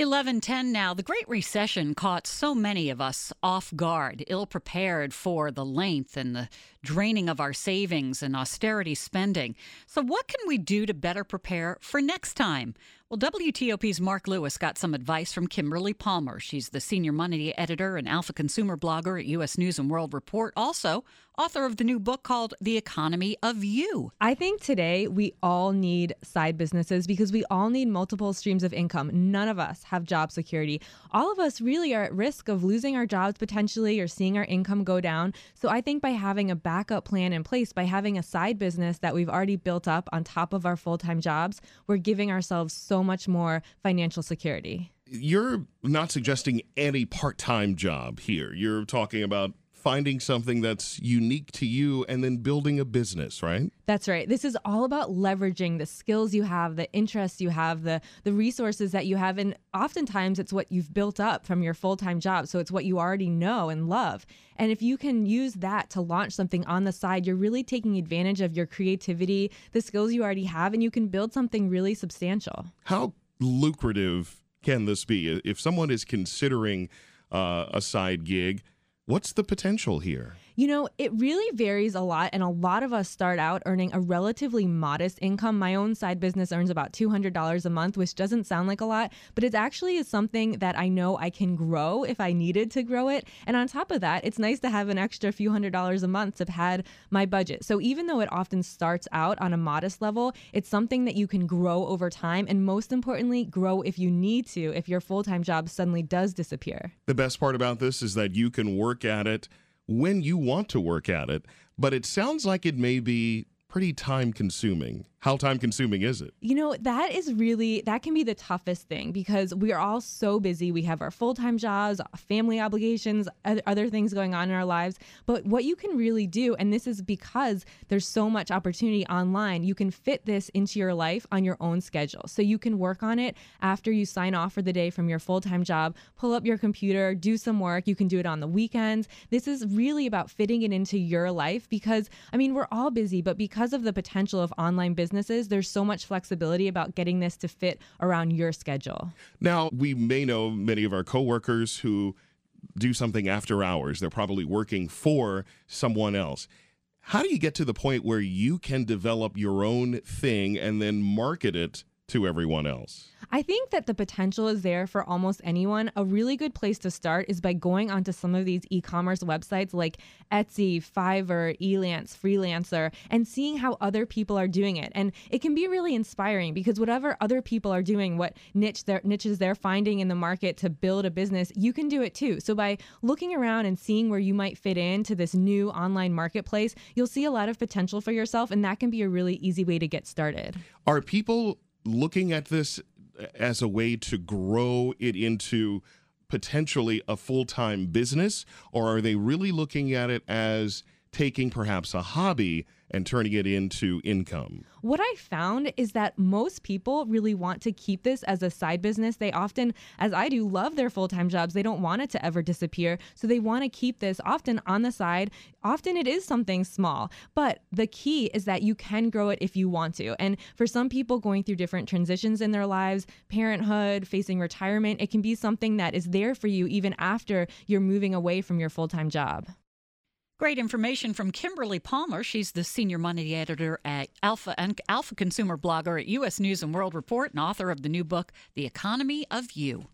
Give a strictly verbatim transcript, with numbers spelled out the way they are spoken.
eleven ten now. The Great Recession caught so many of us off guard, ill-prepared for the length and the draining of our savings and austerity spending. So what can we do to better prepare for next time? Well, W T O P's Mark Lewis got some advice from Kimberly Palmer. She's the senior money editor and alpha consumer blogger at U S News and World Report, also author of the new book called The Economy of You. I think today we all need side businesses because we all need multiple streams of income. None of us have job security. All of us really are at risk of losing our jobs potentially or seeing our income go down. So I think by having a backup plan in place, by having a side business that we've already built up on top of our full-time jobs, we're giving ourselves so much more financial security. You're not suggesting any part-time job here. You're talking about finding something that's unique to you and then building a business, right? That's right. This is all about leveraging the skills you have, the interests you have, the the resources that you have. And oftentimes it's what you've built up from your full-time job. So it's what you already know and love. And if you can use that to launch something on the side, you're really taking advantage of your creativity, the skills you already have, and you can build something really substantial. How lucrative can this be? If someone is considering uh, a side gig, what's the potential here? You know, it really varies a lot, and a lot of us start out earning a relatively modest income. My own side business earns about two hundred dollars a month, which doesn't sound like a lot, but it actually is something that I know I can grow if I needed to grow it. And on top of that, it's nice to have an extra few hundred dollars a month to pad my budget. So even though it often starts out on a modest level, it's something that you can grow over time, and most importantly, grow if you need to, if your full-time job suddenly does disappear. The best part about this is that you can work at it when you want to work at it, but it sounds like it may be pretty time consuming. How time consuming is it? You know, that is really, that can be the toughest thing because we are all so busy. We have our full-time jobs, family obligations, other things going on in our lives. But what you can really do, and this is because there's so much opportunity online, you can fit this into your life on your own schedule. So you can work on it after you sign off for the day from your full-time job, pull up your computer, do some work. You can do it on the weekends. This is really about fitting it into your life because, I mean, we're all busy, but because of the potential of online business, Businesses, there's so much flexibility about getting this to fit around your schedule. Now, we may know many of our coworkers who do something after hours. They're probably working for someone else. How do you get to the point where you can develop your own thing and then market it to everyone else? I think that the potential is there for almost anyone. A really good place to start is by going onto some of these e-commerce websites like Etsy, Fiverr, Elance, Freelancer, and seeing how other people are doing it. And it can be really inspiring because whatever other people are doing, what niche they're, niches they're finding in the market to build a business, you can do it too. So by looking around and seeing where you might fit into this new online marketplace, you'll see a lot of potential for yourself, and that can be a really easy way to get started. Are people looking at this as a way to grow it into potentially a full-time business, or are they really looking at it as taking perhaps a hobby and turning it into income? What I found is that most people really want to keep this as a side business. They often, as I do, love their full-time jobs. They don't want it to ever disappear. So they want to keep this often on the side. Often it is something small, but the key is that you can grow it if you want to. And for some people going through different transitions in their lives, parenthood, facing retirement, it can be something that is there for you even after you're moving away from your full-time job. Great information from Kimberly Palmer. She's the senior money editor at Alpha and Alpha Consumer Blogger at U S News and World Report and author of the new book, The Economy of You.